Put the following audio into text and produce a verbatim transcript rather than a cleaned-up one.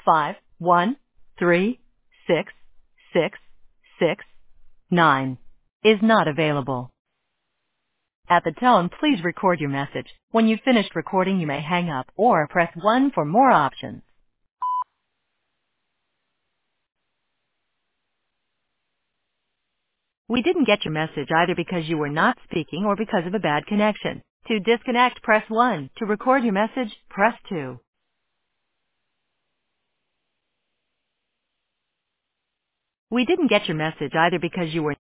five one three six six six nine is not available. At the tone, please record your message. When you've finished recording, you may hang up or press one for more options. We didn't get your message either because you were not speaking or because of a bad connection. To disconnect, press one. To record your message, press two. We didn't get your message either because you were